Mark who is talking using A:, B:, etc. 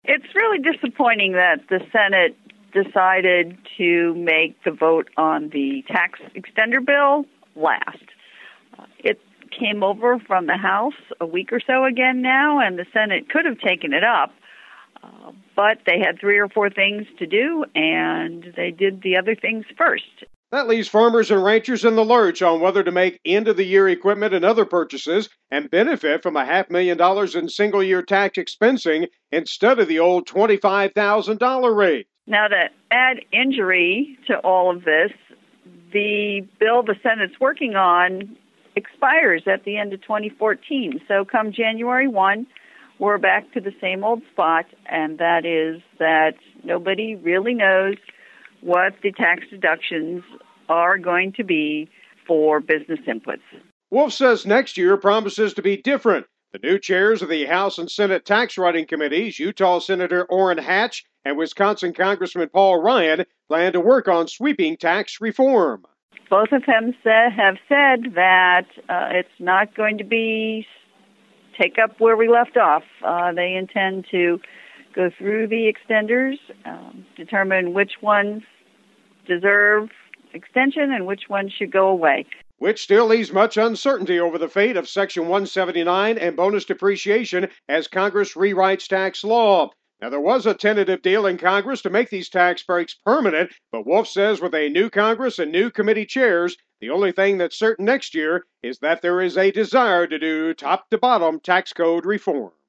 A: It's really disappointing that the Senate decided to make the vote on the tax extender bill last. It came over from the House a week or so again now, and the Senate could have taken it up, but they had 3 or 4 things to do, and they did the other things first.
B: That leaves farmers and ranchers in the lurch on whether to make end-of-the-year equipment and other purchases and benefit from $500,000 in single-year tax expensing instead of the old $25,000 rate.
A: Now, to add injury to all of this, the bill the Senate's working on expires at the end of 2014. So come January 1, we're back to the same old spot, and that is that nobody really knows what the tax deductions are going to be for business inputs.
B: Wolf says next year promises to be different. The new chairs of the House and Senate tax writing committees, Utah Senator Orrin Hatch and Wisconsin Congressman Paul Ryan, plan to work on sweeping tax reform.
A: Both of them have said that it's not going to be take up where we left off. They intend to go through the extenders, determine which ones deserve extension and which ones should go away.
B: Which still leaves much uncertainty over the fate of Section 179 and bonus depreciation as Congress rewrites tax law. Now, there was a tentative deal in Congress to make these tax breaks permanent, but Wolf says with a new Congress and new committee chairs, the only thing that's certain next year is that there is a desire to do top-to-bottom tax code reform.